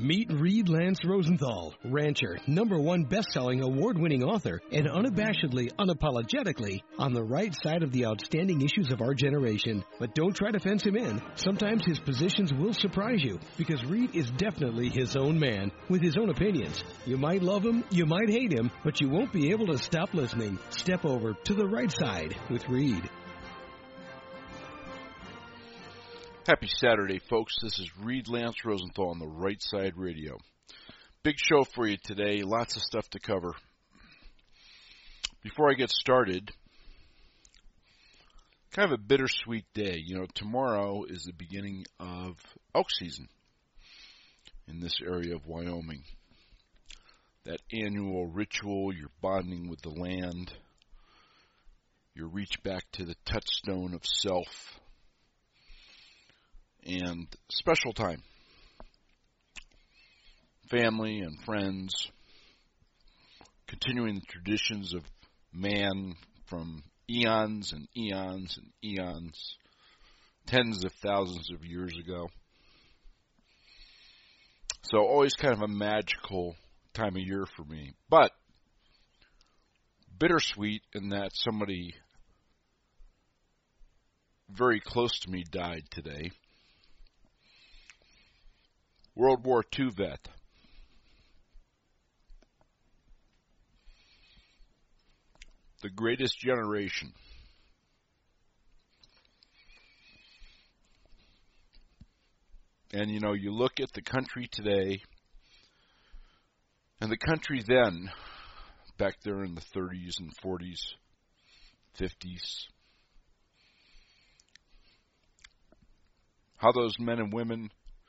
Meet Reed Lance Rosenthal, rancher, #1 best-selling award-winning author, and unapologetically on the right side of the outstanding issues of our generation. But don't try to fence him in. Sometimes his positions will surprise you, because Reed is definitely his own man, with his own opinions. You might love him, you might hate him, but you won't be able to stop listening. Step over to the right side with Reed. Happy Saturday, folks. This is Reed Lance Rosenthal on the Right Side Radio. Big show for you today. Lots of stuff to cover. Before I get started, kind of a bittersweet day. You know, tomorrow is the beginning of elk season in this area of Wyoming. That annual ritual, you're bonding with the land. You reach back to the touchstone of self. And special time. Family and friends. Continuing the traditions of man from eons and eons and eons. Tens of thousands of years ago. So always kind of a magical time of year for me. But bittersweet in that somebody very close to me died today. World War II vet. The Greatest Generation. And you know, you look at the country today, and the country then, back there in the 30s and 40s, 50s, how those men and women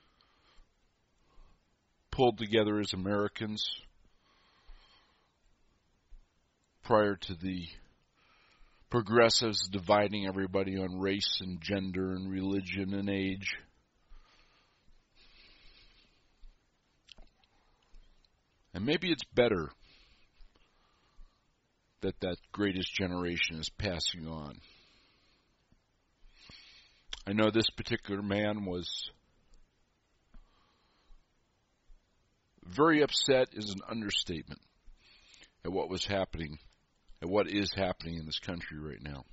pulled together as Americans prior to the progressives dividing everybody on race and gender and religion and age. And maybe it's better that that greatest generation is passing on. I know this particular man was very upset is an understatement at what was happening, at what is happening in this country right now.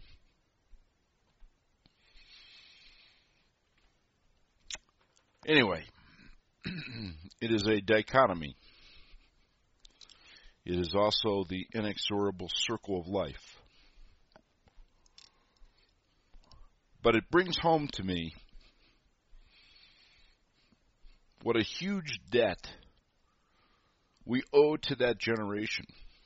Anyway, it is a dichotomy. It is also the inexorable circle of life. But it brings home to me what a huge debt we owe to that generation,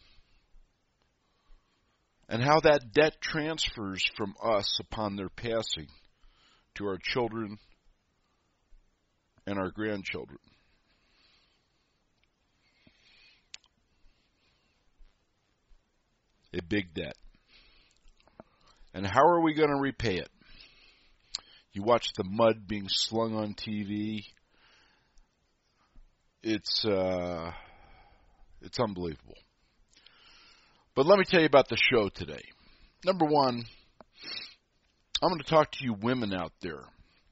and how that debt transfers from us upon their passing to our children and our grandchildren. A big debt. And how are we going to repay it? You watch the mud being slung on TV. It's unbelievable. But let me tell you about the show today. Number one, I'm going to talk to you women out there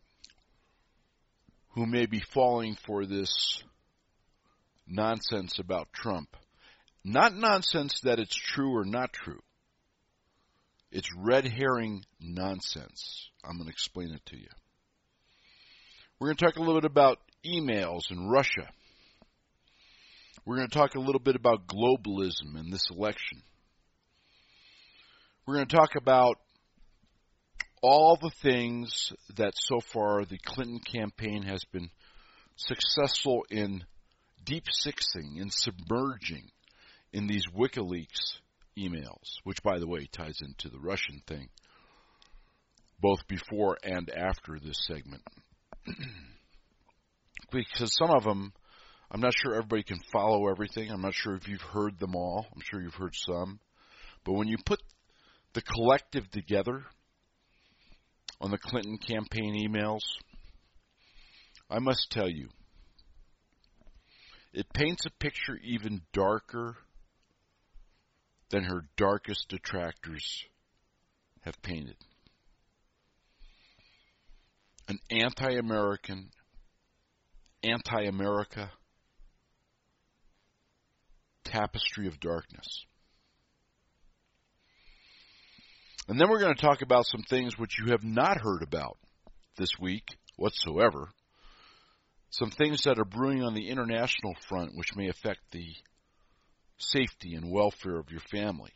who may be falling for this nonsense about Trump. Not nonsense that it's true or not true. It's red herring nonsense. I'm going to explain it to you. We're going to talk a little bit about emails in Russia. We're going to talk a little bit about globalism in this election. We're going to talk about all the things that so far the Clinton campaign has been successful in deep-sixing and submerging in these WikiLeaks emails, which, by the way, ties into the Russian thing, both before and after this segment. Because some of them, I'm not sure everybody can follow everything. I'm not sure if you've heard them all. I'm sure you've heard some. But when you put the collective together on the Clinton campaign emails, I must tell you, it paints a picture even darker than her darkest detractors have painted. An anti-American, anti-America, tapestry of darkness. And then we're going to talk about some things which you have not heard about this week whatsoever. Some things that are brewing on the international front which may affect the safety and welfare of your family.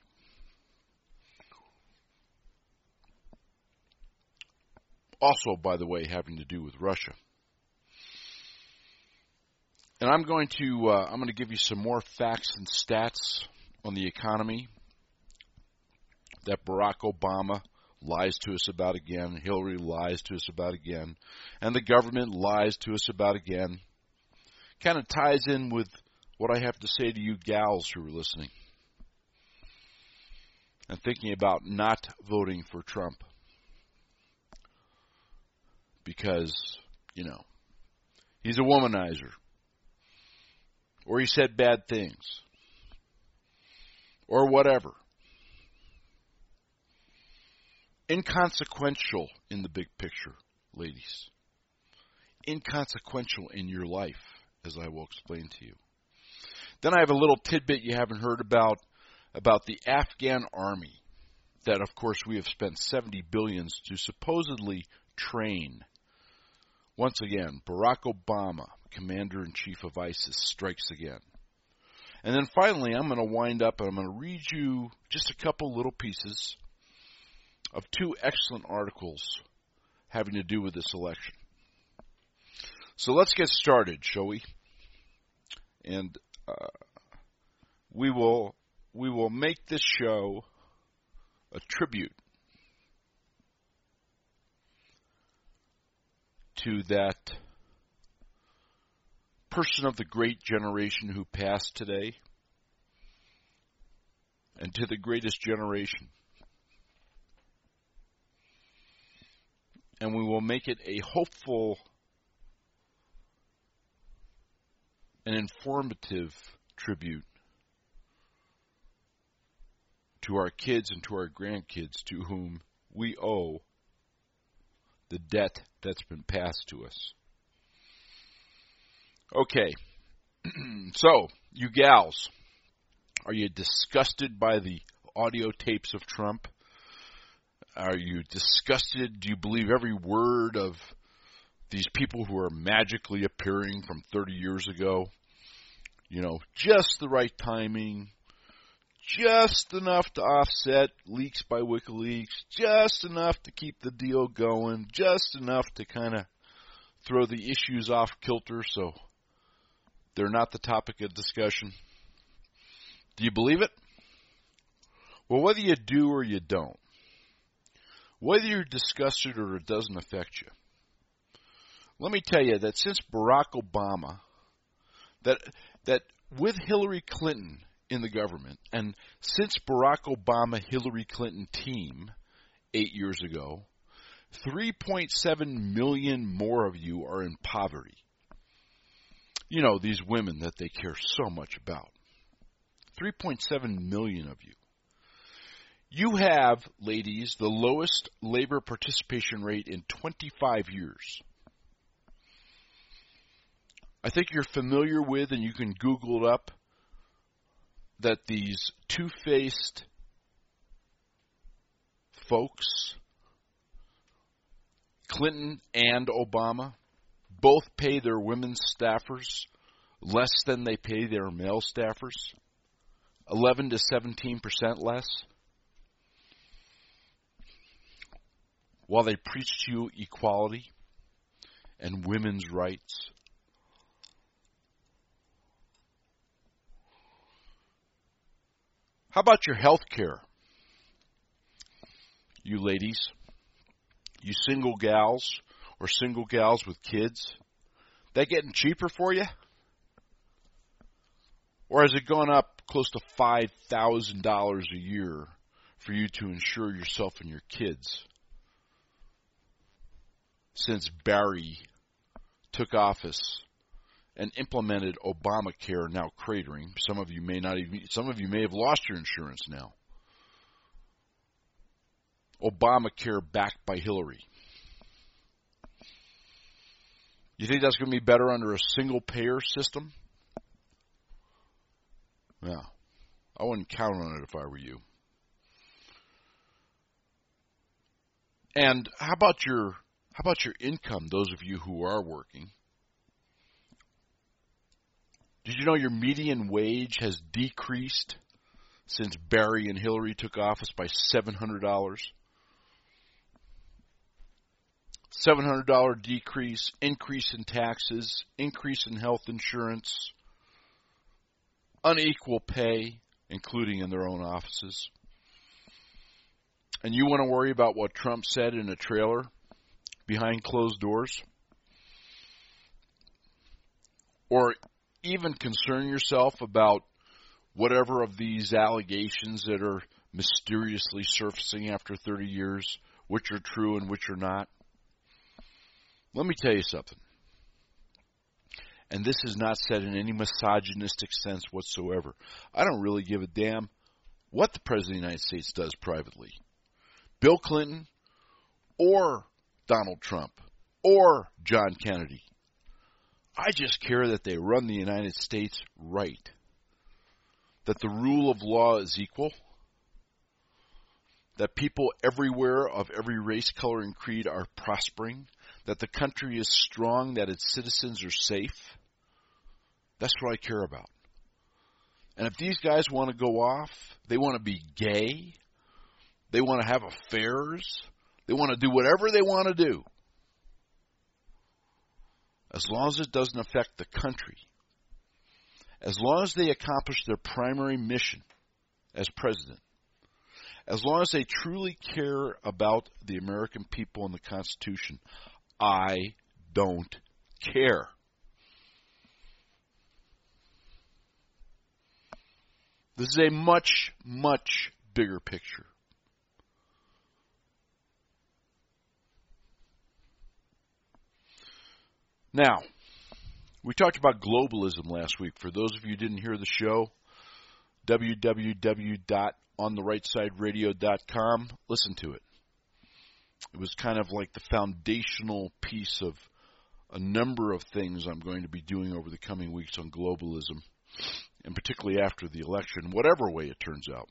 Also, by the way, having to do with Russia. And I'm going to give you some more facts and stats on the economy that Barack Obama lies to us about again, Hillary lies to us about again, and the government lies to us about again. Kind of ties in with what I have to say to you gals who are listening and thinking about not voting for Trump. Because, he's a womanizer. Or he said bad things. Or whatever. Inconsequential in the big picture, ladies. Inconsequential in your life, as I will explain to you. Then I have a little tidbit you haven't heard about the Afghan army that, of course, we have spent $70 billion to supposedly train. Once again, Barack Obama, Commander-in-Chief of ISIS, strikes again. And then finally, I'm going to wind up and I'm going to read you just a couple little pieces of two excellent articles having to do with this election. So let's get started, shall we? And we will make this show a tribute to that person of the great generation who passed today, and to the greatest generation. And we will make it a hopeful and informative tribute to our kids and to our grandkids, to whom we owe the debt that's been passed to us. Okay, so, you gals, are you disgusted by the audio tapes of Trump? Are you disgusted? Do you believe every word of these people who are magically appearing from 30 years ago? Just the right timing, just enough to offset leaks by WikiLeaks, just enough to keep the deal going, just enough to kind of throw the issues off kilter so they're not the topic of discussion. Do you believe it? Well, whether you do or you don't, whether you're disgusted or it doesn't affect you, let me tell you that since Barack Obama, that with Hillary Clinton in the government, and since Barack Obama, Hillary Clinton team 8 years ago, 3.7 million more of you are in poverty. These women that they care so much about. 3.7 million of you. You have, ladies, the lowest labor participation rate in 25 years. I think you're familiar with, and you can Google it up, that these two-faced folks, Clinton and Obama, both pay their women's staffers less than they pay their male staffers, 11 to 17% less, while they preach to you equality and women's rights. How about your health care? You ladies, you single gals or single gals with kids, that getting cheaper for you? Or has it gone up close to $5,000 a year for you to insure yourself and your kids since Barry took office and implemented Obamacare, now cratering? Some of you may have lost your insurance now. Obamacare backed by Hillary. You think that's going to be better under a single payer system? Yeah. I wouldn't count on it if I were you. And how about your income, those of you who are working? Did you know your median wage has decreased since Barry and Hillary took office by $700? $700 decrease, increase in taxes, increase in health insurance, unequal pay, including in their own offices. And you want to worry about what Trump said in a trailer behind closed doors? Or even concern yourself about whatever of these allegations that are mysteriously surfacing after 30 years, which are true and which are not? Let me tell you something. And this is not said in any misogynistic sense whatsoever. I don't really give a damn what the President of the United States does privately. Bill Clinton or Donald Trump or John Kennedy. I just care that they run the United States right. That the rule of law is equal. That people everywhere of every race, color, and creed are prospering. That the country is strong, that its citizens are safe. That's what I care about. And if these guys want to go off, they want to be gay, they want to have affairs, they want to do whatever they want to do, as long as it doesn't affect the country, as long as they accomplish their primary mission as president, as long as they truly care about the American people and the Constitution, I don't care. This is a much, much bigger picture. Now, we talked about globalism last week. For those of you who didn't hear the show, www.ontherightsideradio.com, listen to it. It was kind of like the foundational piece of a number of things I'm going to be doing over the coming weeks on globalism, and particularly after the election, whatever way it turns out.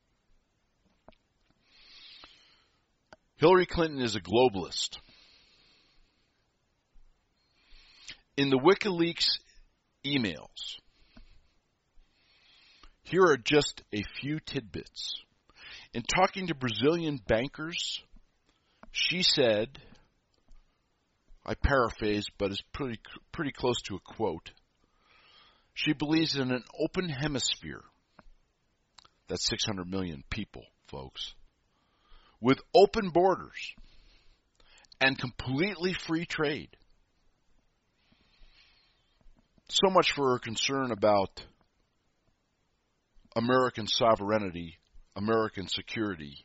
Hillary Clinton is a globalist. In the WikiLeaks emails, here are just a few tidbits. In talking to Brazilian bankers, she said, I paraphrase, but it's pretty close to a quote, she believes in an open hemisphere. That's 600 million people, folks. With open borders and completely free trade. So much for her concern about American sovereignty, American security.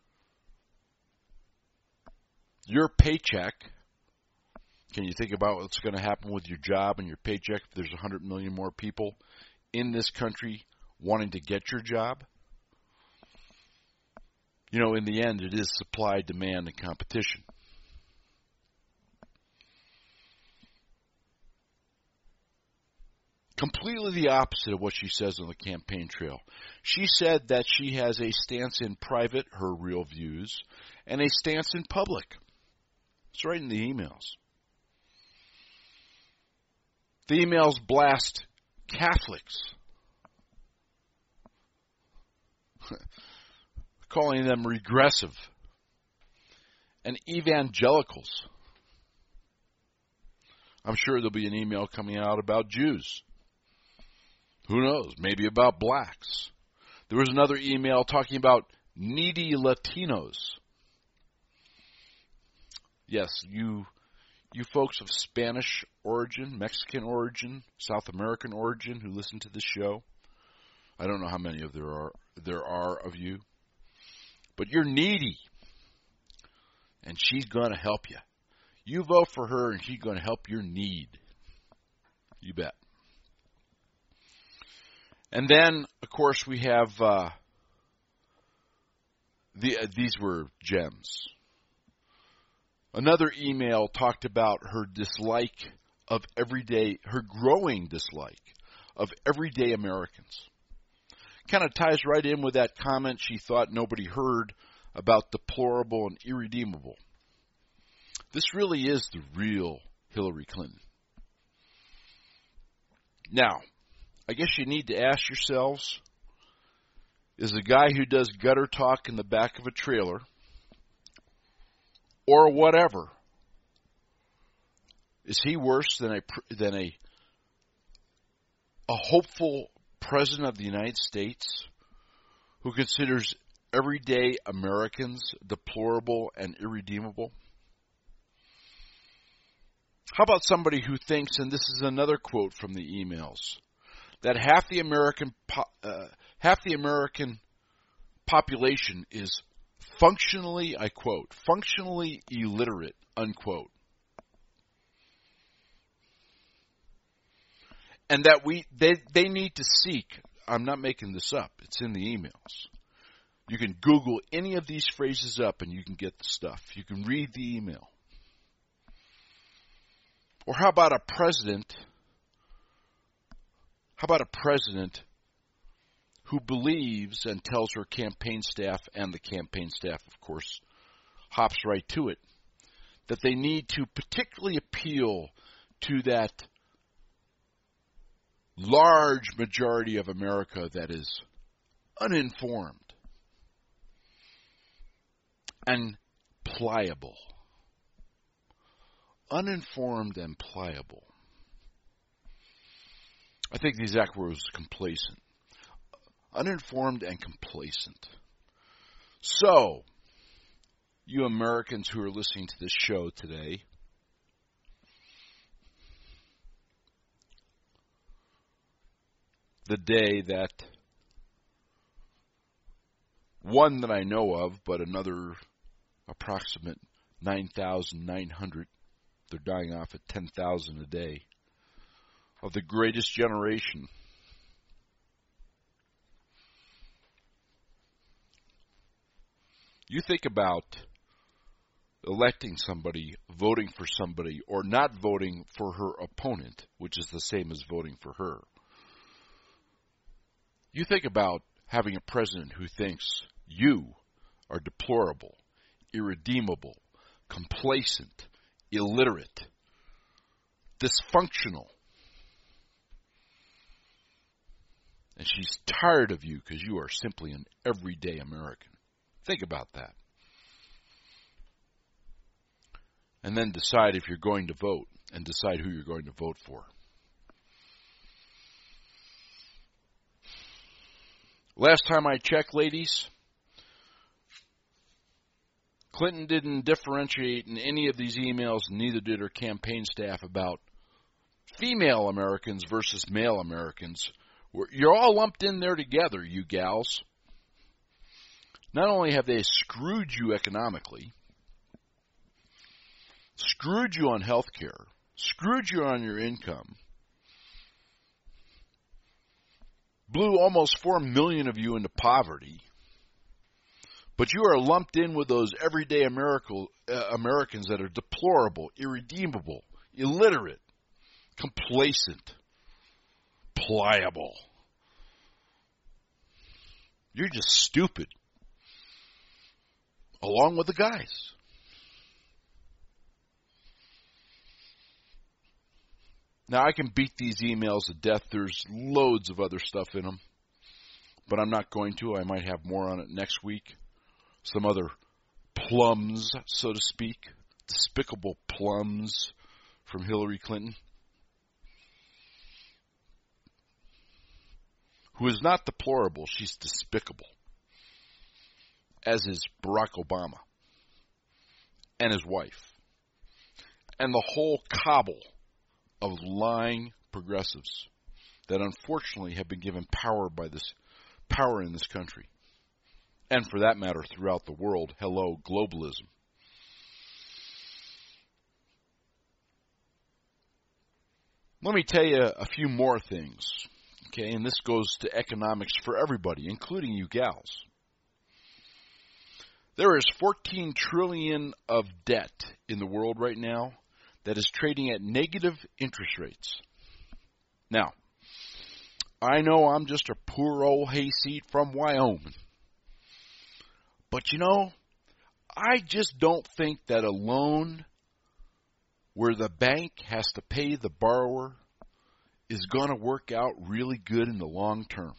Your paycheck, can you think about what's going to happen with your job and your paycheck if there's 100 million more people in this country wanting to get your job? You know, in the end, it is supply, demand, and competition. Completely the opposite of what she says on the campaign trail. She said that she has a stance in private, her real views, and a stance in public. It's right in the emails. The emails blast Catholics, calling them regressive, and evangelicals. I'm sure there'll be an email coming out about Jews. Who knows? Maybe about blacks. There was another email talking about needy Latinos. Yes, you folks of Spanish origin, Mexican origin, South American origin who listen to this show. I don't know how many of there are of you. But you're needy. And she's going to help you. You vote for her and she's going to help your need. You bet. And then, of course, we have these were gems. Another email talked about her dislike of her growing dislike of everyday Americans. kind of ties right in with that comment she thought nobody heard about deplorable and irredeemable. This really is the real Hillary Clinton. Now, I guess you need to ask yourselves, is a guy who does gutter talk in the back of a trailer, or whatever, is he worse than a hopeful president of the United States who considers everyday Americans deplorable and irredeemable? How about somebody who thinks, and this is another quote from the emails, that half the American population is functionally, I quote, functionally illiterate, unquote. And that they need to seek, I'm not making this up, it's in the emails. You can Google any of these phrases up and you can get the stuff. You can read the email. Or how about a president who believes and tells her campaign staff, and the campaign staff, of course, hops right to it, that they need to particularly appeal to that large majority of America that is uninformed and pliable. Uninformed and pliable. I think the exact word was complacent. Uninformed and complacent. So, you Americans who are listening to this show today, the day that one that I know of, but another approximate 9,900, they're dying off at 10,000 a day, of the greatest generation. You think about electing somebody, voting for somebody, or not voting for her opponent, which is the same as voting for her. You think about having a president who thinks you are deplorable, irredeemable, complacent, illiterate, dysfunctional. And she's tired of you because you are simply an everyday American. Think about that. And then decide if you're going to vote, and decide who you're going to vote for. Last time I checked, ladies, Clinton didn't differentiate in any of these emails, neither did her campaign staff, about female Americans versus male Americans. You're all lumped in there together, you gals. Not only have they screwed you economically, screwed you on health care, screwed you on your income, blew almost 4 million of you into poverty, but you are lumped in with those everyday Americans that are deplorable, irredeemable, illiterate, complacent, pliable. You're just stupid, along with the guys. Now, I can beat these emails to death. There's loads of other stuff in them, but I'm not going to. I might have more on it next week. Some other plums, so to speak, despicable plums from Hillary Clinton, who is not deplorable, she's despicable, as is Barack Obama and his wife, and the whole cabal of lying progressives that unfortunately have been given power in this country, and for that matter throughout the world. Hello, globalism. Let me tell you a few more things, okay? And this goes to economics for everybody, including you gals. There is $14 trillion of debt in the world right now that is trading at negative interest rates. Now, I know I'm just a poor old hayseed from Wyoming. But you know, I just don't think that a loan where the bank has to pay the borrower is going to work out really good in the long term.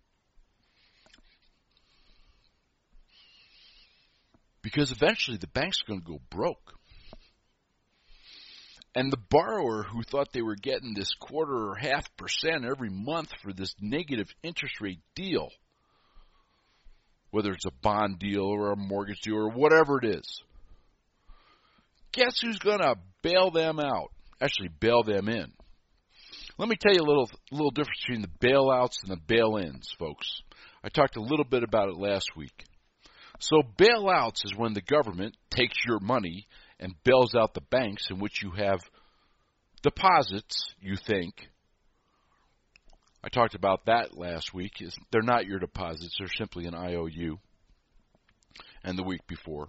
Because eventually the bank's going to go broke. And the borrower who thought they were getting this 1/4 or 0.5% every month for this negative interest rate deal, whether it's a bond deal or a mortgage deal or whatever it is, guess who's going to bail them out? Actually, bail them in. Let me tell you a little difference between the bailouts and the bail-ins, folks. I talked a little bit about it last week. So bailouts is when the government takes your money and bails out the banks in which you have deposits, you think. I talked about that last week. They're not your deposits. They're simply an IOU. And the week before.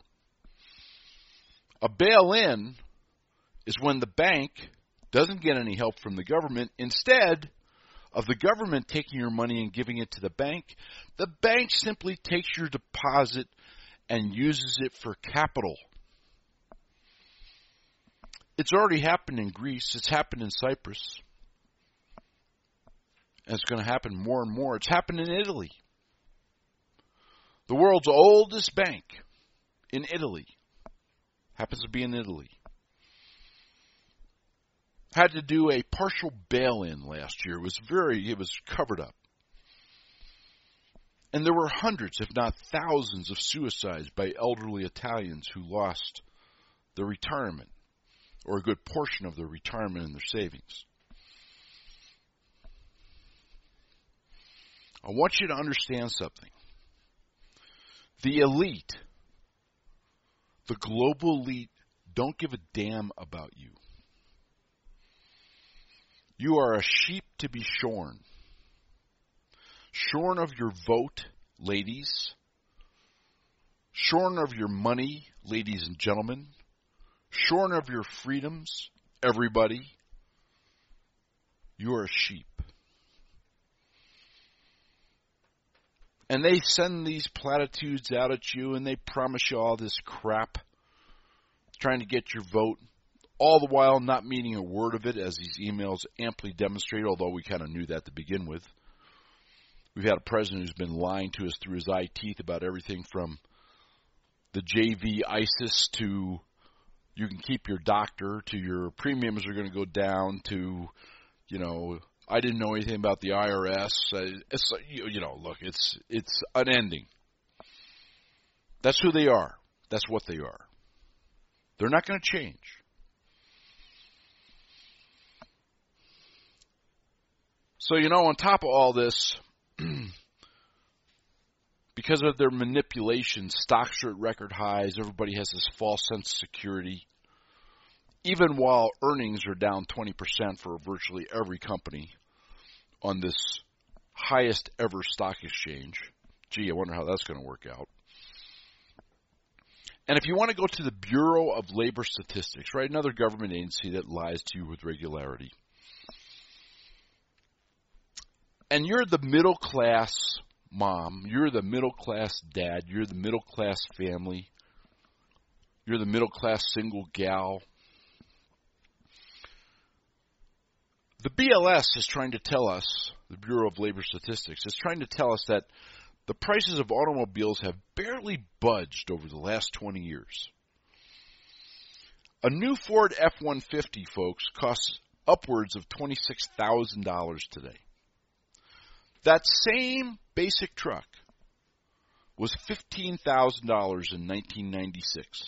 A bail-in is when the bank doesn't get any help from the government. Instead of the government taking your money and giving it to the bank simply takes your deposit and uses it for capital. It's already happened in Greece. It's happened in Cyprus. And it's going to happen more and more. It's happened in Italy. The world's oldest bank in Italy happens to be in Italy. Had to do a partial bail-in last year. It was covered up. And there were hundreds, if not thousands, of suicides by elderly Italians who lost their retirement, or a good portion of their retirement and their savings. I want you to understand something. The elite, the global elite, don't give a damn about you. You are a sheep to be shorn. Shorn of your vote, ladies. Shorn of your money, ladies and gentlemen. Shorn of your freedoms, everybody. You are a sheep. And they send these platitudes out at you, and they promise you all this crap, trying to get your vote, all the while not meaning a word of it, as these emails amply demonstrate, although we kind of knew that to begin with. We've had a president who's been lying to us through his eye teeth about everything from the JV ISIS to you can keep your doctor, to your premiums are going to go down, to, I didn't know anything about the IRS. It's look, it's unending. That's who they are. That's what they are. They're not going to change. So, on top of all this, because of their manipulation, stocks are at record highs. Everybody has this false sense of security. Even while earnings are down 20% for virtually every company on this highest ever stock exchange. Gee, I wonder how that's going to work out. And if you want to go to the Bureau of Labor Statistics, right, another government agency that lies to you with regularity, and you're the middle class mom, you're the middle class dad, you're the middle class family, you're the middle class single gal, the BLS is trying to tell us, the Bureau of Labor Statistics, is trying to tell us that the prices of automobiles have barely budged over the last 20 years. A new Ford F-150, folks, costs upwards of $26,000 today. That same basic truck was $15,000 in 1996.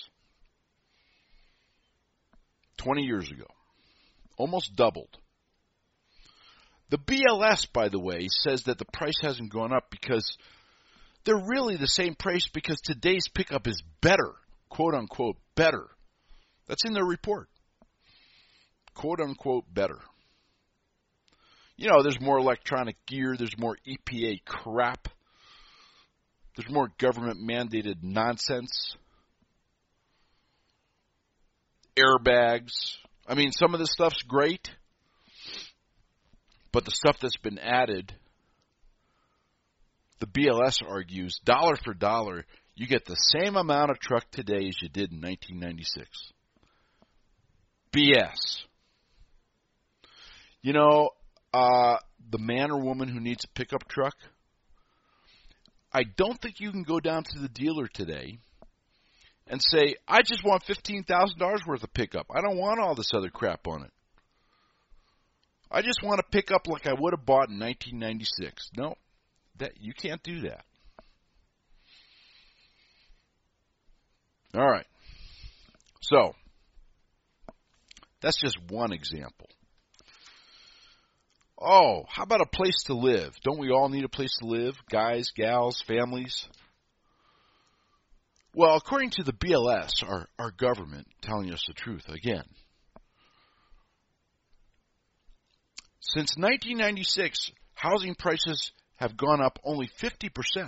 20 years ago. Almost doubled. The BLS, by the way, says that the price hasn't gone up because they're really the same price because today's pickup is better, quote unquote, better. That's in their report. Quote unquote, better. There's more electronic gear, there's more EPA crap, there's more government mandated nonsense. Airbags. I mean, some of this stuff's great. But the stuff that's been added the BLS argues, dollar for dollar, you get the same amount of truck today as you did in 1996. BS. You know, the man or woman who needs a pickup truck, I don't think you can go down to the dealer today and say, I just want $15,000 worth of pickup. I don't want all this other crap on it. I just want to pick up like I would have bought in 1996. No, you can't do that. All right. So, that's just one example. Oh, how about a place to live? Don't we all need a place to live? Guys, gals, families? Well, according to the BLS, our government telling us the truth again, since 1996, housing prices have gone up only 50%.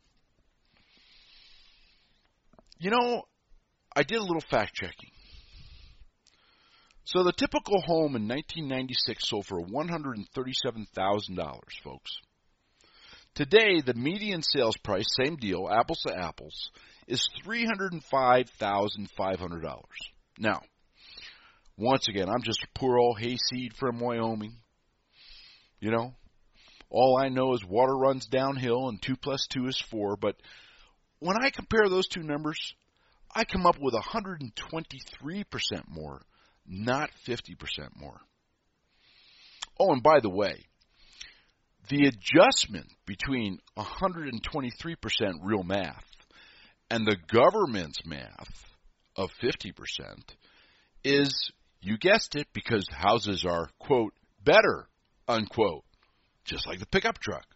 You know, I did a little fact checking. So the typical home in 1996 sold for $137,000, folks. Today, the median sales price, same deal, apples to apples, is $305,500. Now, once again, I'm just a poor old hayseed from Wyoming. You know, all I know is water runs downhill and 2 + 2 is 4. But when I compare those two numbers, I come up with 123% more, not 50% more. Oh, and by the way, the adjustment between 123% real math and the government's math of 50% is, you guessed it, because houses are, quote, better, unquote, just like the pickup truck.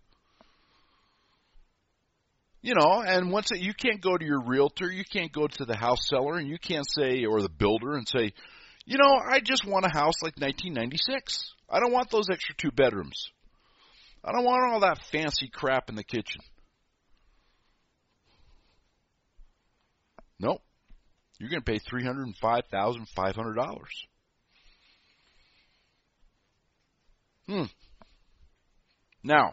You know, and once you can't go to your realtor, you can't go to the house seller, and you can't say, or the builder, and say, you know, I just want a house like 1996. I don't want those extra 2 bedrooms. I don't want all that fancy crap in the kitchen. Nope. You're going to pay $305,500. Now,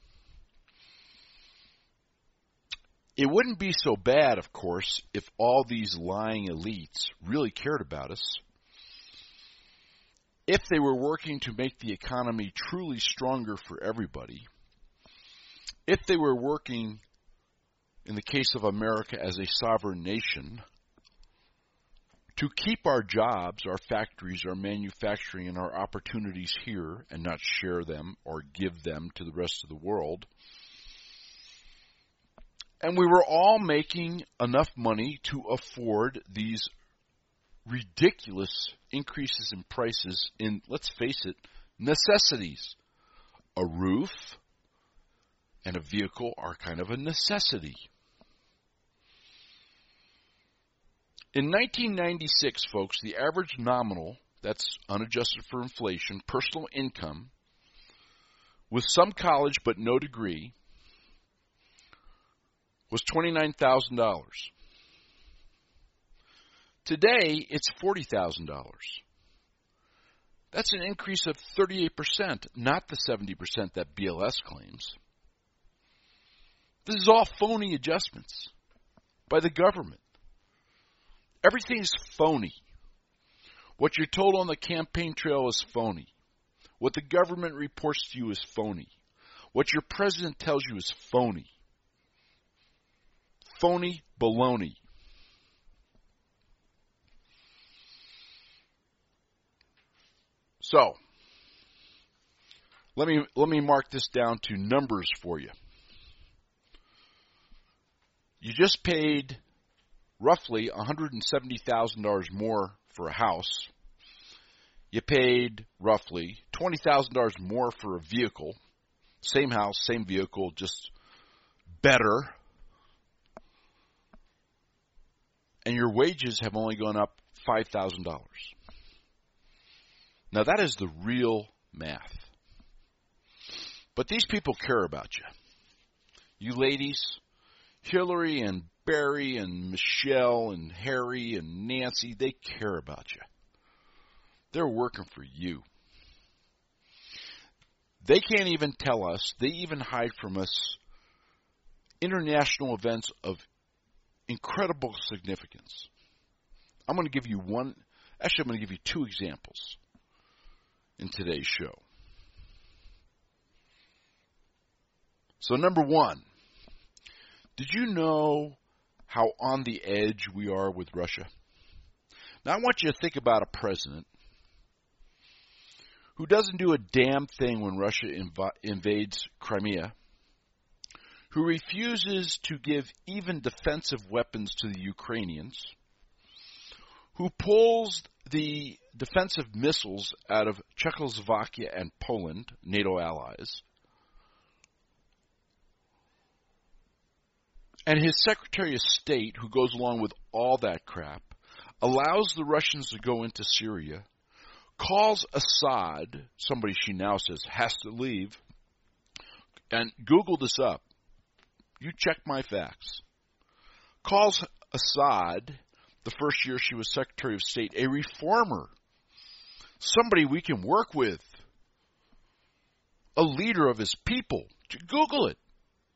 it wouldn't be so bad, of course, if all these lying elites really cared about us. If they were working to make the economy truly stronger for everybody. If they were working, in the case of America as a sovereign nation, to keep our jobs, our factories, our manufacturing, and our opportunities here and not share them or give them to the rest of the world. And we were all making enough money to afford these ridiculous increases in prices in, let's face it, necessities. A roof and a vehicle are kind of a necessity. In 1996, folks, the average nominal, that's unadjusted for inflation, personal income, with some college but no degree, was $29,000. Today, it's $40,000. That's an increase of 38%, not the 70% that BLS claims. This is all phony adjustments by the government. Everything's phony. What you're told on the campaign trail is phony. What the government reports to you is phony. What your president tells you is phony. Phony baloney. So, let me mark this down to numbers for you. You just paid roughly $170,000 more for a house. You paid roughly $20,000 more for a vehicle. Same house, same vehicle, just better. And your wages have only gone up $5,000. Now that is the real math. But these people care about you. You ladies, Hillary and Barry and Michelle and Harry and Nancy, they care about you. They're working for you. They can't even tell us, they even hide from us international events of incredible significance. I'm going to give you I'm going to give you two examples in today's show. So number one, did you know how on the edge we are with Russia? Now I want you to think about a president who doesn't do a damn thing when Russia invades Crimea, who refuses to give even defensive weapons to the Ukrainians, who pulls the defensive missiles out of Czechoslovakia and Poland, NATO allies, and his Secretary of State, who goes along with all that crap, allows the Russians to go into Syria, calls Assad, somebody she now says has to leave, and Google this up. You check my facts. Calls Assad, the first year she was Secretary of State, a reformer, somebody we can work with, a leader of his people. Google it.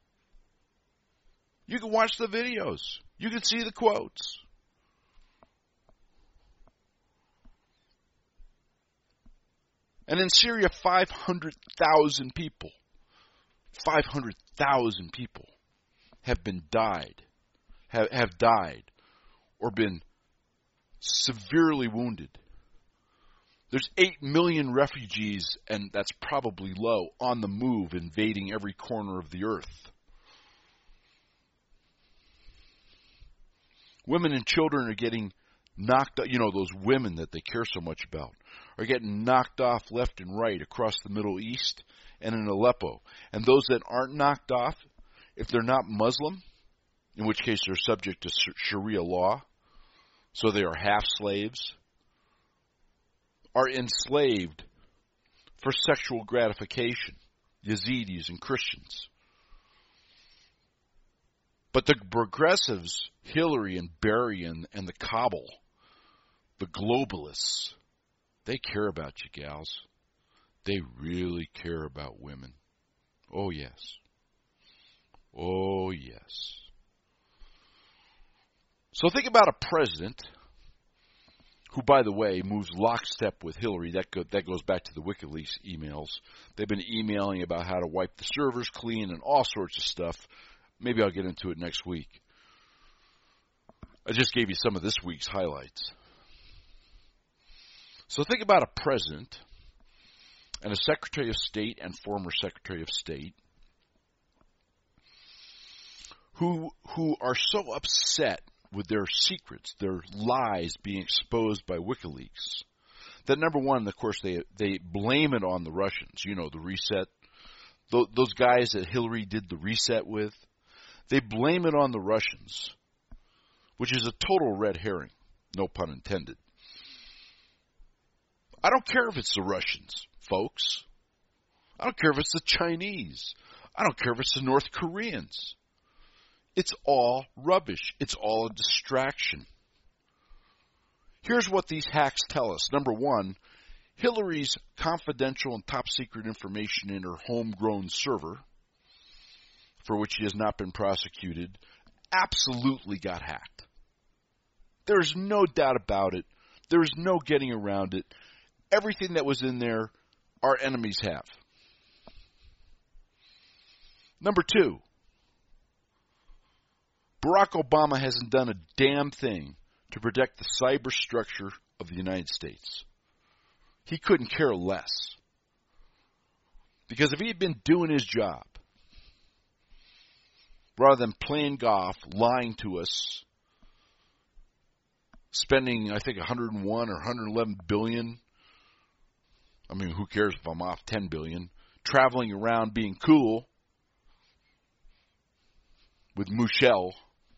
You can watch the videos. You can see the quotes. And in Syria, 500,000 people have died or been severely wounded. There's 8 million refugees, and that's probably low, on the move, invading every corner of the earth. Women and children are getting knocked out. You know, those women that they care so much about are getting knocked off left and right across the Middle East and in Aleppo. And those that aren't knocked off, if they're not Muslim, in which case they're subject to Sharia law, so they are half slaves, are enslaved for sexual gratification, Yazidis and Christians. But the progressives, Hillary and Barry and the cabal, the globalists, they care about you gals. They really care about women. Oh, yes. Oh, yes. So think about a president who, by the way, moves lockstep with Hillary. That goes back to the WikiLeaks emails. They've been emailing about how to wipe the servers clean and all sorts of stuff. Maybe I'll get into it next week. I just gave you some of this week's highlights. So think about a president and a Secretary of State and former Secretary of State who are so upset with their secrets, their lies being exposed by WikiLeaks, that number one, of course, they blame it on the Russians. You know, the reset. Those guys that Hillary did the reset with, they blame it on the Russians, which is a total red herring, no pun intended. I don't care if it's the Russians, folks. I don't care if it's the Chinese. I don't care if it's the North Koreans. It's all rubbish. It's all a distraction. Here's what these hacks tell us. Number one, Hillary's confidential and top secret information in her homegrown server, for which she has not been prosecuted, absolutely got hacked. There's no doubt about it. There's no getting around it. Everything that was in there, our enemies have. Number two, Barack Obama hasn't done a damn thing to protect the cyber structure of the United States. He couldn't care less. Because if he had been doing his job, rather than playing golf, lying to us, spending, I think, 101 or 111 billion, I mean, who cares if I'm off 10 billion, traveling around being cool with Michelle,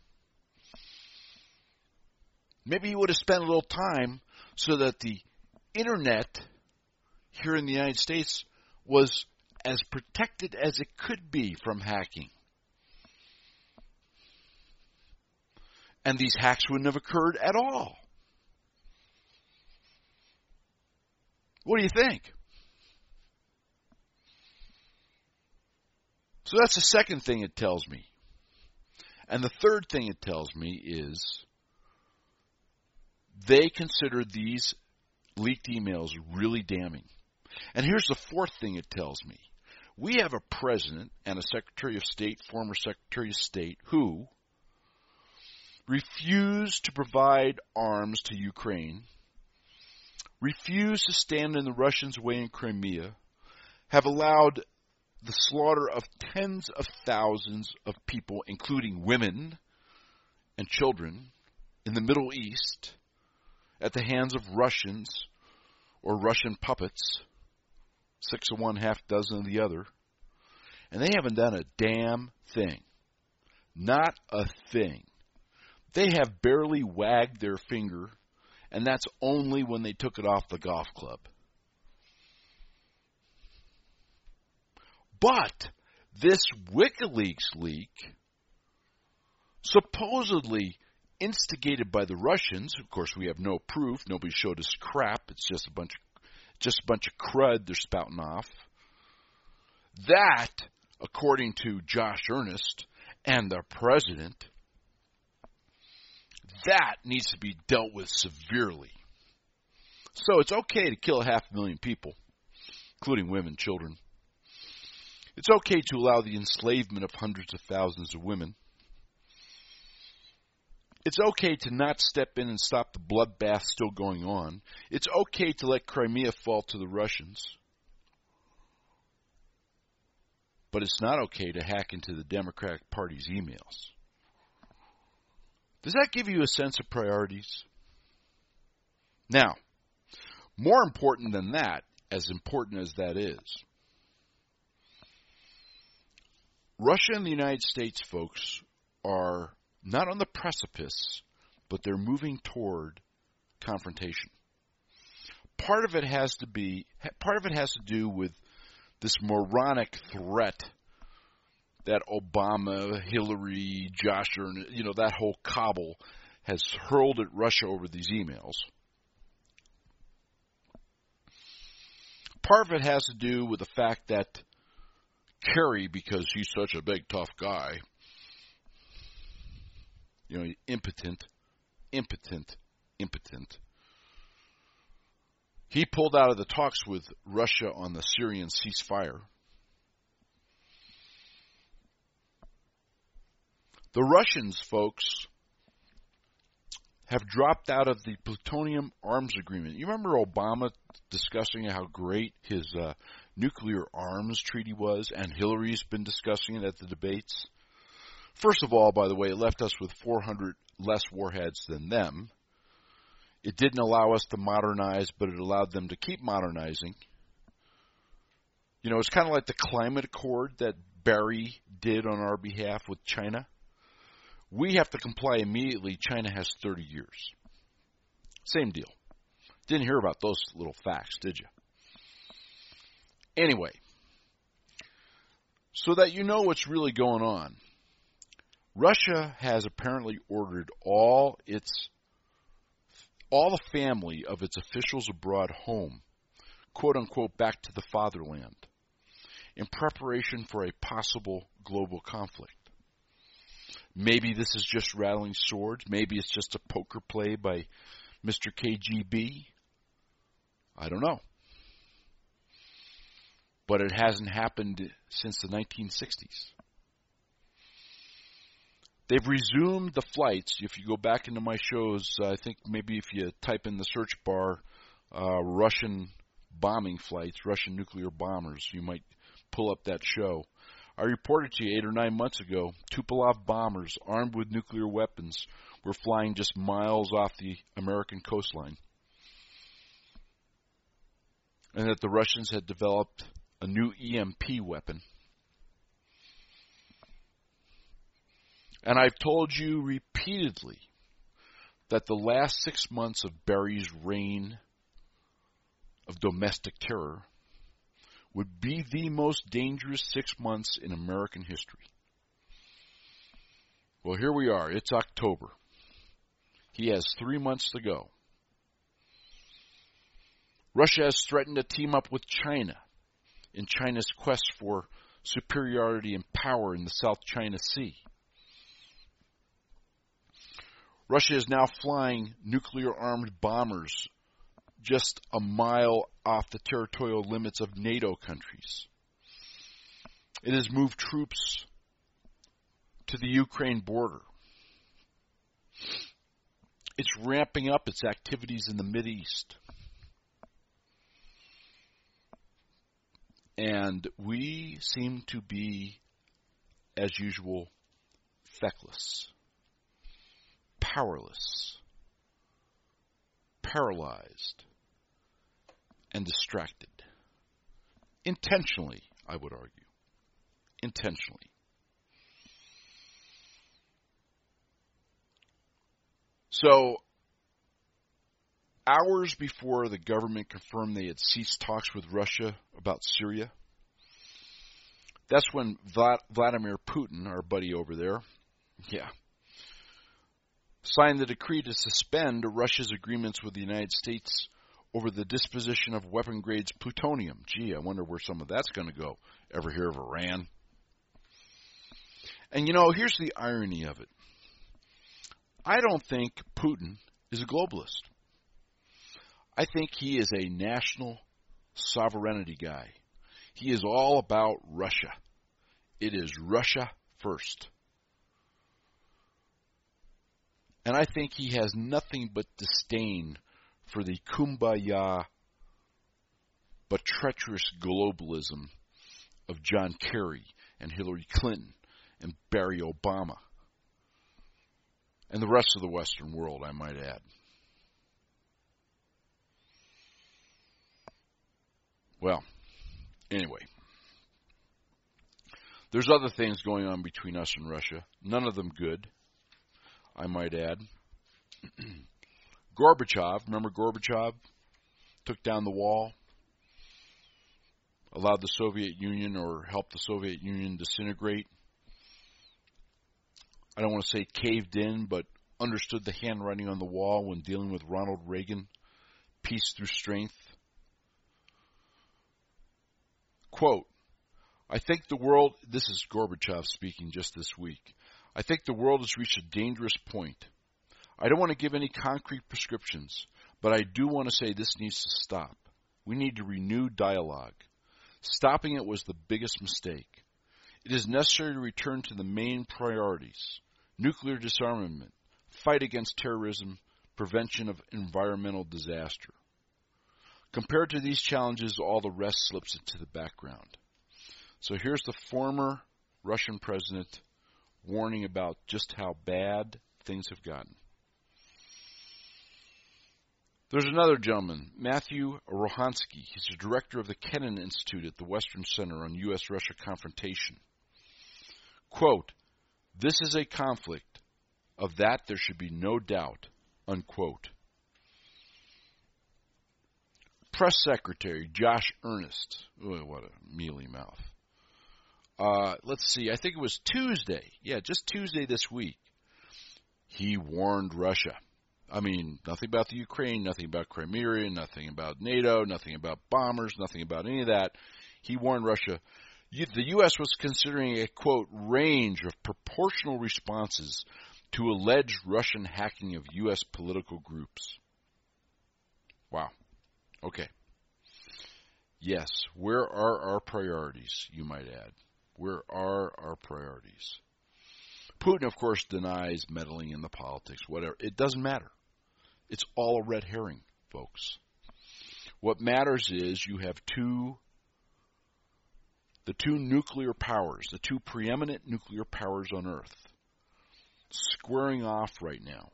maybe he would have spent a little time so that the internet here in the United States was as protected as it could be from hacking. And these hacks wouldn't have occurred at all. What do you think? So that's the second thing it tells me. And the third thing it tells me is they consider these leaked emails really damning. And here's the fourth thing it tells me. We have a president and a Secretary of State, former Secretary of State, who refused to provide arms to Ukraine, refused to stand in the Russians' way in Crimea, have allowed the slaughter of tens of thousands of people, including women and children, in the Middle East at the hands of Russians or Russian puppets, 6 of one, half dozen of the other, and they haven't done a damn thing. Not a thing. They have barely wagged their finger, and that's only when they took it off the golf club. But this WikiLeaks leak, supposedly instigated by the Russians, of course we have no proof, nobody showed us crap, it's just a bunch of crud they're spouting off. That, according to Josh Earnest and the president, that needs to be dealt with severely. So it's okay to kill 500,000 people, including women and children. It's okay to allow the enslavement of hundreds of thousands of women. It's okay to not step in and stop the bloodbath still going on. It's okay to let Crimea fall to the Russians. But it's not okay to hack into the Democratic Party's emails. Does that give you a sense of priorities? Now, more important than that, as important as that is, Russia and the United States, folks, are not on the precipice, but they're moving toward confrontation. Part of it has to do with this moronic threat that Obama, Hillary, Josh Earnest, that whole cabal has hurled at Russia over these emails. Part of it has to do with the fact that Kerry, because he's such a big, tough guy, impotent. He pulled out of the talks with Russia on the Syrian ceasefire. The Russians, folks, have dropped out of the plutonium arms agreement. You remember Obama discussing how great his nuclear arms treaty was, and Hillary's been discussing it at the debates? First of all, by the way, it left us with 400 less warheads than them. It didn't allow us to modernize, but it allowed them to keep modernizing. It's kind of like the climate accord that Barry did on our behalf with China. We have to comply immediately. China has 30 years. Same deal. Didn't hear about those little facts, did you? Anyway, so that you know what's really going on, Russia has apparently ordered all the family of its officials abroad home, quote unquote, back to the fatherland, in preparation for a possible global conflict. Maybe this is just rattling swords. Maybe it's just a poker play by Mr. KGB. I don't know. But it hasn't happened since the 1960s. They've resumed the flights. If you go back into my shows, I think maybe if you type in the search bar Russian bombing flights, Russian nuclear bombers, you might pull up that show. I reported to you 8 or 9 months ago, Tupolev bombers armed with nuclear weapons were flying just miles off the American coastline. And that the Russians had developed a new EMP weapon. And I've told you repeatedly that the last 6 months of Barry's reign of domestic terror would be the most dangerous 6 months in American history. Well, here we are. It's October. He has 3 months to go. Russia has threatened to team up with China in China's quest for superiority and power in the South China Sea. Russia is now flying nuclear-armed bombers just a mile off the territorial limits of NATO countries. It has moved troops to the Ukraine border. It's ramping up its activities in the Mideast. And we seem to be, as usual, feckless, powerless, paralyzed, and distracted. Intentionally, I would argue. Intentionally. So, hours before the government confirmed they had ceased talks with Russia about Syria, that's when Vladimir Putin, our buddy over there, signed the decree to suspend Russia's agreements with the United States over the disposition of weapon-grade plutonium. Gee, I wonder where some of that's going to go. Ever hear of Iran? And here's the irony of it. I don't think Putin is a globalist. I think he is a national sovereignty guy. He is all about Russia. It is Russia first. And I think he has nothing but disdain for the kumbaya but treacherous globalism of John Kerry and Hillary Clinton and Barry Obama. And the rest of the Western world, I might add. Well, anyway. There's other things going on between us and Russia. None of them good, I might add. Gorbachev, remember Gorbachev? Took down the wall. Allowed the Soviet Union, or helped the Soviet Union disintegrate. I don't want to say caved in, but understood the handwriting on the wall when dealing with Ronald Reagan. Peace through strength. Quote, I think the world, this is Gorbachev speaking just this week, I think the world has reached a dangerous point. I don't want to give any concrete prescriptions, but I do want to say this needs to stop. We need to renew dialogue. Stopping it was the biggest mistake. It is necessary to return to the main priorities: nuclear disarmament, fight against terrorism, prevention of environmental disaster. Compared to these challenges, all the rest slips into the background. So here's the former Russian president warning about just how bad things have gotten. There's another gentleman, Matthew Rohansky. He's the director of the Kennan Institute at the Western Center on U.S.-Russia Confrontation. Quote, this is a conflict. Of that there should be no doubt. Unquote. Press Secretary Josh Earnest. Oh, what a mealy mouth. Let's see. I think it was Tuesday. Yeah, just Tuesday this week. He warned Russia. I mean, nothing about the Ukraine, nothing about Crimea, nothing about NATO, nothing about bombers, nothing about any of that. He warned Russia. The U.S. was considering a, quote, range of proportional responses to alleged Russian hacking of U.S. political groups. Wow. Okay. Yes, where are our priorities, you might add? Where are our priorities? Putin, of course, denies meddling in the politics, whatever. It doesn't matter. It's all a red herring, folks. What matters is you have the two nuclear powers, the two preeminent nuclear powers on Earth, squaring off right now.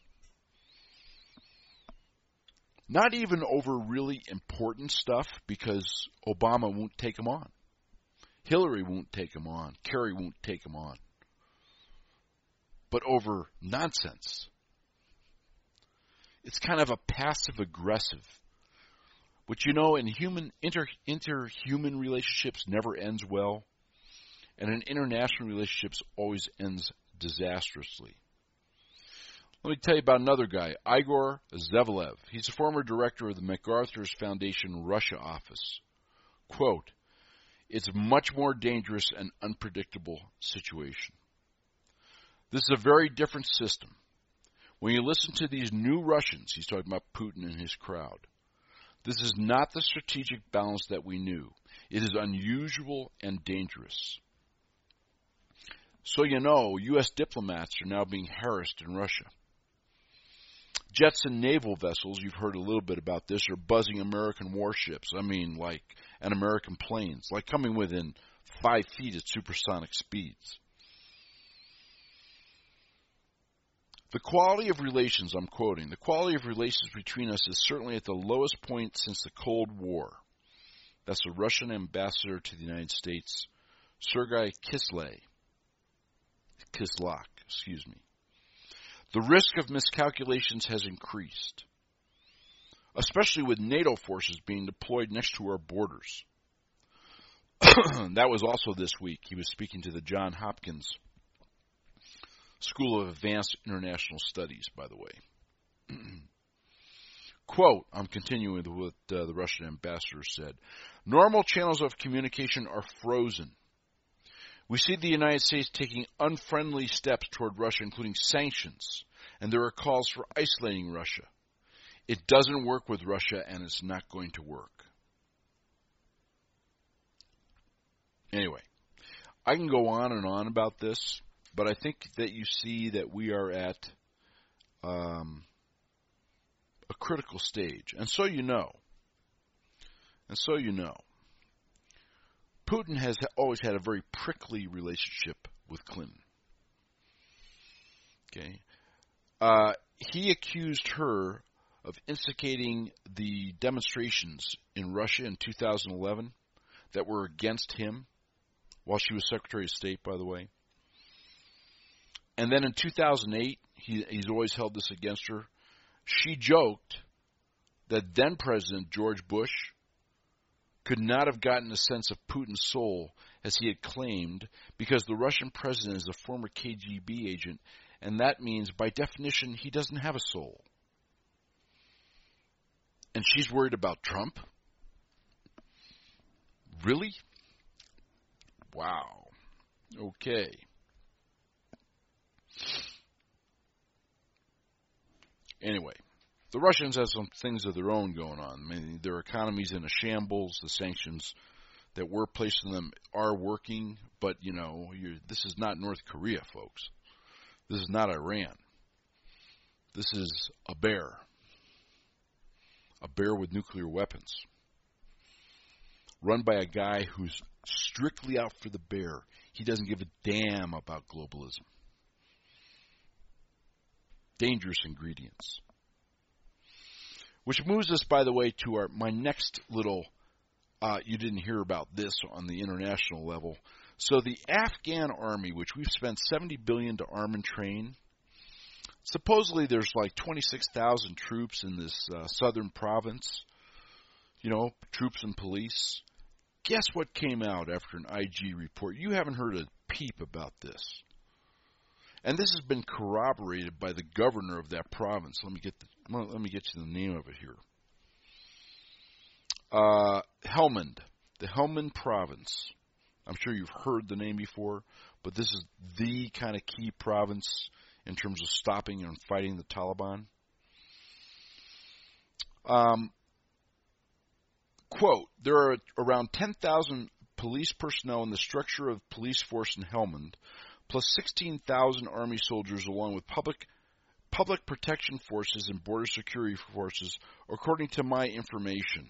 Not even over really important stuff, because Obama won't take them on. Hillary won't take them on. Kerry won't take them on. But over nonsense. It's kind of a passive-aggressive. Which, in interhuman relationships never ends well. And in international relationships always ends disastrously. Let me tell you about another guy, Igor Zevlev. He's a former director of the MacArthur's Foundation Russia office. Quote, it's a much more dangerous and unpredictable situation. This is a very different system. When you listen to these new Russians, he's talking about Putin and his crowd, this is not the strategic balance that we knew. It is unusual and dangerous. So you know, U.S. diplomats are now being harassed in Russia. Jets and naval vessels, you've heard a little bit about this, are buzzing American warships. And American planes, like coming within 5 feet at supersonic speeds. The quality of relations, I'm quoting, the quality of relations between us is certainly at the lowest point since the Cold War. That's the Russian ambassador to the United States, Sergei Kislyak. The risk of miscalculations has increased, especially with NATO forces being deployed next to our borders. That was also this week. He was speaking to the Johns Hopkins School of Advanced International Studies, by the way. Quote, I'm continuing with what the Russian ambassador said. Normal channels of communication are frozen. We see the United States taking unfriendly steps toward Russia, including sanctions, and there are calls for isolating Russia. It doesn't work with Russia, and it's not going to work. Anyway, I can go on and on about this, but I think that you see that we are at a critical stage. And so you know. Putin has always had a very prickly relationship with Clinton. Okay, he accused her of instigating the demonstrations in Russia in 2011 that were against him, while she was Secretary of State, by the way. And then in 2008, he's always held this against her. She joked that then-President George Bush could not have gotten a sense of Putin's soul as he had claimed, because the Russian president is a former KGB agent, and that means, by definition, he doesn't have a soul. And she's worried about Trump? Really? Wow. Okay. Anyway, the Russians have some things of their own going on. I mean, their economy's in a shambles. The sanctions that were placed on them are working, but, this is not North Korea, folks. This is not Iran. This is a bear with nuclear weapons, run by a guy who's strictly out for the bear. He doesn't give a damn about globalism. Dangerous ingredients. Which moves us, by the way, to my next little, you didn't hear about this on the international level. So the Afghan army, which we've spent $70 billion to arm and train, supposedly there's like 26,000 troops in this southern province, troops and police. Guess what came out after an IG report? You haven't heard a peep about this. And this has been corroborated by the governor of that province. Let me get you the name of it here. Helmand, the Helmand province. I'm sure you've heard the name before, but this is the kind of key province in terms of stopping and fighting the Taliban. Quote, there are around 10,000 police personnel in the structure of police force in Helmand, plus 16,000 army soldiers along with public protection forces and border security forces, according to my information.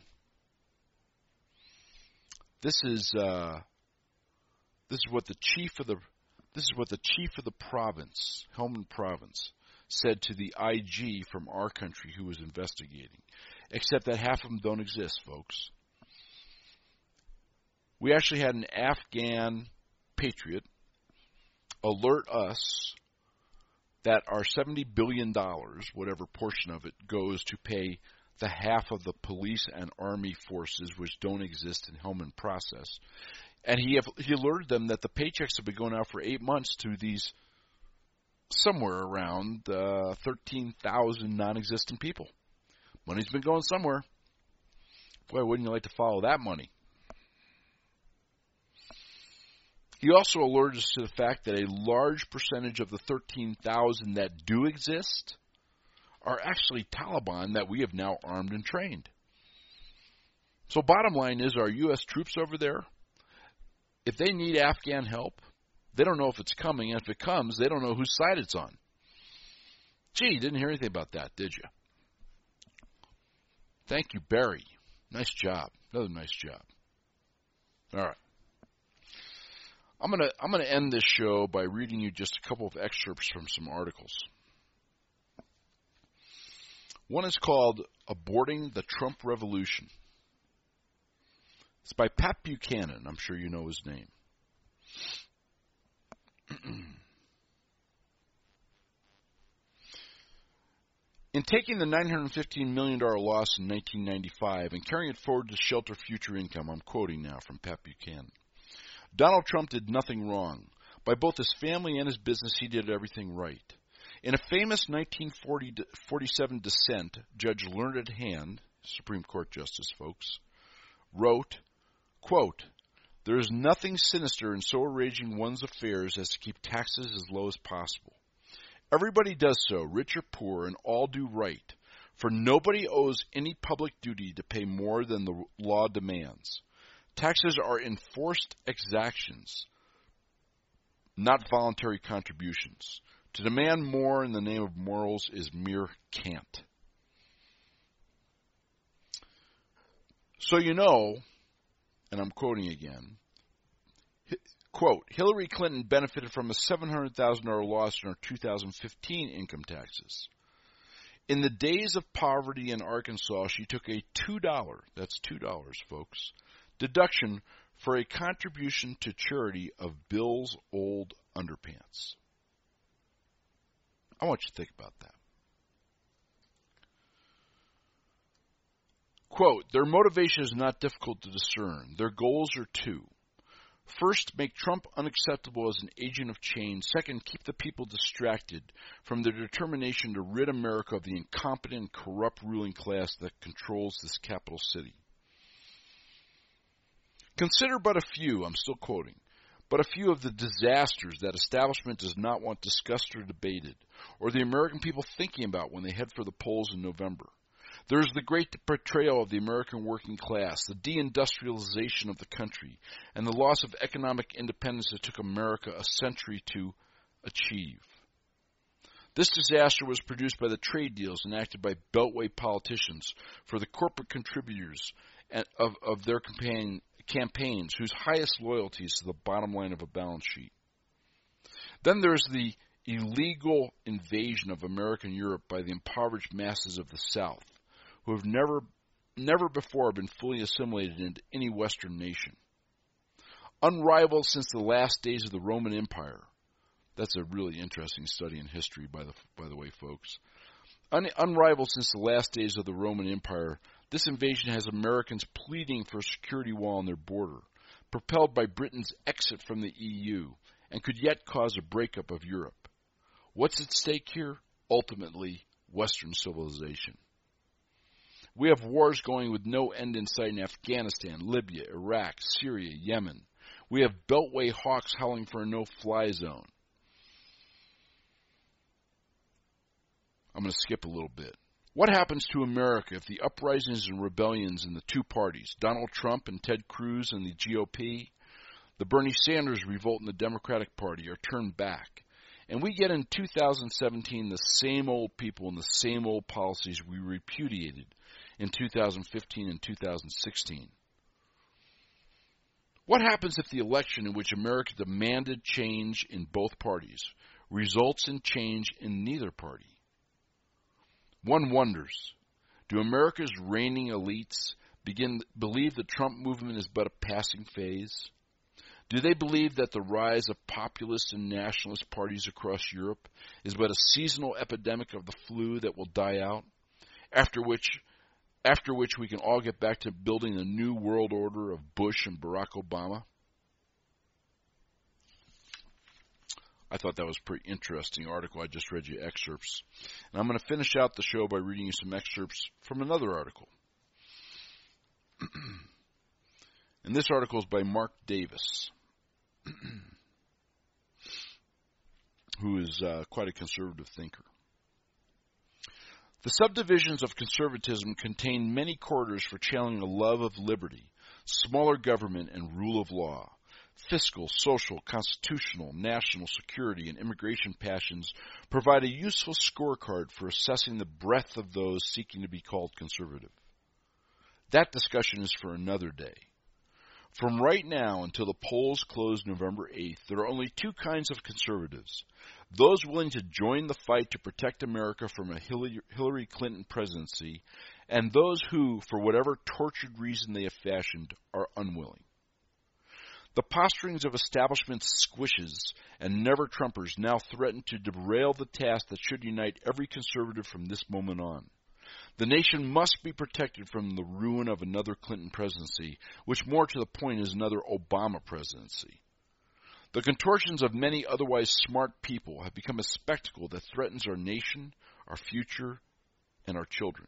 This is what the chief of the province, Helmand province, said to the IG from our country who was investigating. Except that half of them don't exist, folks. We actually had an Afghan patriot alert us that our $70 billion, whatever portion of it, goes to pay the half of the police and army forces which don't exist in Helmand process. And he alerted them that the paychecks have been going out for 8 months to these somewhere around 13,000 non-existent people. Money's been going somewhere. Boy, wouldn't you like to follow that money? He also alerted us to the fact that a large percentage of the 13,000 that do exist are actually Taliban that we have now armed and trained. So bottom line is, our U.S. troops over there, if they need Afghan help, they don't know if it's coming, and if it comes, they don't know whose side it's on. Gee, you didn't hear anything about that, did you? Thank you, Barry. Nice job. Another nice job. All right. I'm gonna end this show by reading you just a couple of excerpts from some articles. One is called Aborting the Trump Revolution. It's by Pat Buchanan. I'm sure you know his name. In taking the $915 million loss in 1995 and carrying it forward to shelter future income, I'm quoting now from Pat Buchanan, Donald Trump did nothing wrong. By both his family and his business, he did everything right. In a famous 1947 dissent, Judge Learned Hand, Supreme Court Justice, folks, wrote, quote, "There is nothing sinister in so arranging one's affairs as to keep taxes as low as possible. Everybody does so, rich or poor, and all do right, for nobody owes any public duty to pay more than the law demands. Taxes are enforced exactions, not voluntary contributions. To demand more in the name of morals is mere cant." So you know, and I'm quoting again, quote, "Hillary Clinton benefited from a $700,000 loss in her 2015 income taxes. In the days of poverty in Arkansas, she took a $2, that's $2, folks, deduction for a contribution to charity of Bill's old underpants." I want you to think about that. Quote, "Their motivation is not difficult to discern. Their goals are two. First, make Trump unacceptable as an agent of change. Second, keep the people distracted from their determination to rid America of the incompetent and corrupt ruling class that controls this capital city. Consider but a few," I'm still quoting, "but a few of the disasters that establishment does not want discussed or debated, or the American people thinking about when they head for the polls in November. There is the great betrayal of the American working class, the deindustrialization of the country, and the loss of economic independence that took America a century to achieve. This disaster was produced by the trade deals enacted by Beltway politicians for the corporate contributors of their campaigns, whose highest loyalty is to the bottom line of a balance sheet. Then there is the illegal invasion of American Europe by the impoverished masses of the South, who have never before been fully assimilated into any Western nation. Unrivaled since the last days of the Roman Empire." That's a really interesting study in history, by the way, folks. Unrivaled since the last days of the Roman Empire, this invasion has Americans pleading for a security wall on their border, propelled by Britain's exit from the EU, and could yet cause a breakup of Europe. What's at stake here? Ultimately, Western civilization. We have wars going with no end in sight in Afghanistan, Libya, Iraq, Syria, Yemen. We have Beltway hawks howling for a no-fly zone. I'm going to skip a little bit. What happens to America if the uprisings and rebellions in the two parties, Donald Trump and Ted Cruz and the GOP, the Bernie Sanders revolt in the Democratic Party, are turned back, and we get in 2017 the same old people and the same old policies we repudiated in 2015 and 2016? What happens if the election in which America demanded change in both parties results in change in neither party? One wonders, do America's reigning elites believe the Trump movement is but a passing phase? Do they believe that the rise of populist and nationalist parties across Europe is but a seasonal epidemic of the flu that will die out, after which we can all get back to building a new world order of Bush and Barack Obama? I thought that was a pretty interesting article. I just read you excerpts. And I'm going to finish out the show by reading you some excerpts from another article. And this article is by Mark Davis, who is quite a conservative thinker. The subdivisions of conservatism contain many corridors for channeling a love of liberty, smaller government, and rule of law. Fiscal, social, constitutional, national security, and immigration passions provide a useful scorecard for assessing the breadth of those seeking to be called conservative. That discussion is for another day. From right now until the polls close November 8th, there are only two kinds of conservatives: those willing to join the fight to protect America from a Hillary Clinton presidency, and those who, for whatever tortured reason they have fashioned, are unwilling. The posturings of establishment squishes and never-Trumpers now threaten to derail the task that should unite every conservative from this moment on. The nation must be protected from the ruin of another Clinton presidency, which more to the point is another Obama presidency. The contortions of many otherwise smart people have become a spectacle that threatens our nation, our future, and our children.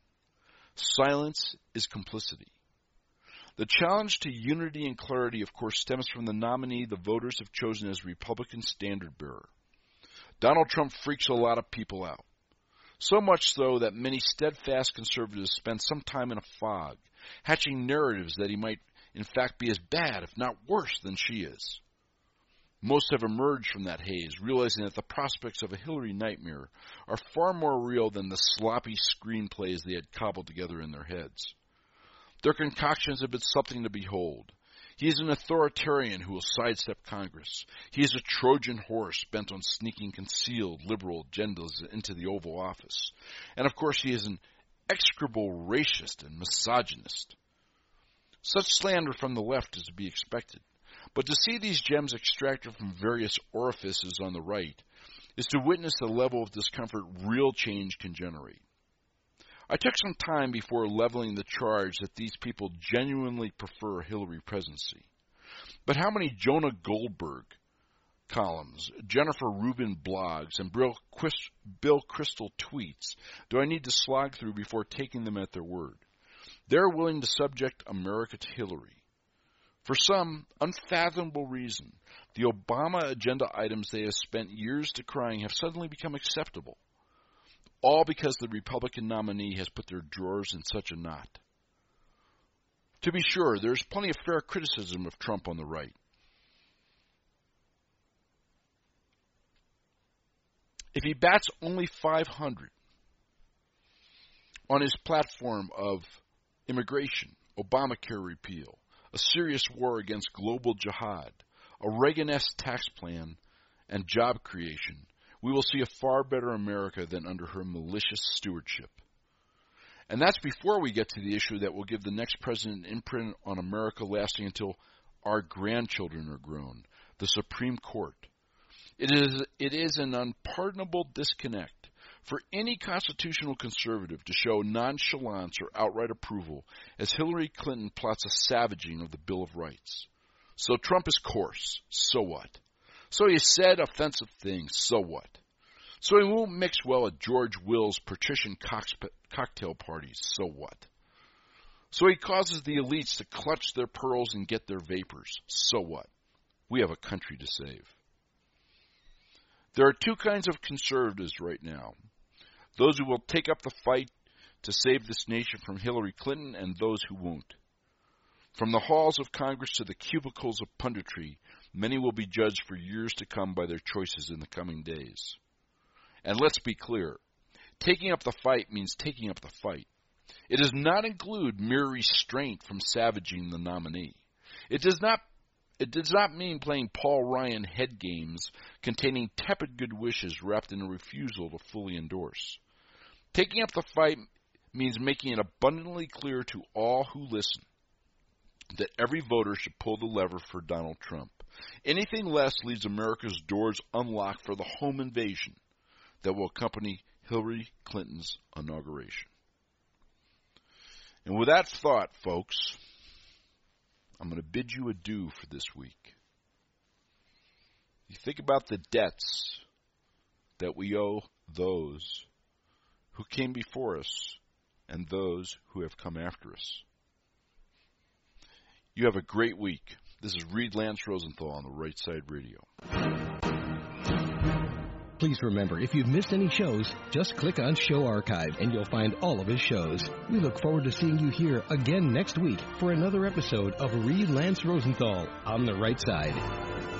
Silence is complicity. The challenge to unity and clarity, of course, stems from the nominee the voters have chosen as Republican standard-bearer. Donald Trump freaks a lot of people out. So much so that many steadfast conservatives spend some time in a fog, hatching narratives that he might in fact be as bad, if not worse, than she is. Most have emerged from that haze, realizing that the prospects of a Hillary nightmare are far more real than the sloppy screenplays they had cobbled together in their heads. Their concoctions have been something to behold. He is an authoritarian who will sidestep Congress. He is a Trojan horse bent on sneaking concealed liberal agendas into the Oval Office. And of course he is an execrable racist and misogynist. Such slander from the left is to be expected. But to see these gems extracted from various orifices on the right is to witness the level of discomfort real change can generate. I took some time before leveling the charge that these people genuinely prefer a Hillary presidency. But how many Jonah Goldberg columns, Jennifer Rubin blogs, and Bill Kristol tweets do I need to slog through before taking them at their word? They're willing to subject America to Hillary. For some unfathomable reason, the Obama agenda items they have spent years decrying have suddenly become acceptable. All because the Republican nominee has put their drawers in such a knot. To be sure, there's plenty of fair criticism of Trump on the right. If he bats only 500 on his platform of immigration, Obamacare repeal, a serious war against global jihad, a Reagan-esque tax plan, and job creation, we will see a far better America than under her malicious stewardship. And that's before we get to the issue that will give the next president an imprint on America lasting until our grandchildren are grown, the Supreme Court. It is an unpardonable disconnect for any constitutional conservative to show nonchalance or outright approval as Hillary Clinton plots a savaging of the Bill of Rights. So Trump is coarse. So what? So he said offensive things. So what? So he won't mix well at George Will's patrician cocktail parties. So what? So he causes the elites to clutch their pearls and get their vapors. So what? We have a country to save. There are two kinds of conservatives right now. Those who will take up the fight to save this nation from Hillary Clinton and those who won't. From the halls of Congress to the cubicles of punditry, many will be judged for years to come by their choices in the coming days. And let's be clear, taking up the fight means taking up the fight. It does not include mere restraint from savaging the nominee. It does not mean playing Paul Ryan head games containing tepid good wishes wrapped in a refusal to fully endorse. Taking up the fight means making it abundantly clear to all who listen that every voter should pull the lever for Donald Trump. Anything less leaves America's doors unlocked for the home invasion that will accompany Hillary Clinton's inauguration. And with that thought, folks, I'm going to bid you adieu for this week. You think about the debts that we owe those who came before us and those who have come after us. You have a great week. This is Reed Lance Rosenthal on the Right Side Radio. Please remember, if you've missed any shows, just click on Show Archive and you'll find all of his shows. We look forward to seeing you here again next week for another episode of Read Lance Rosenthal on the Right Side.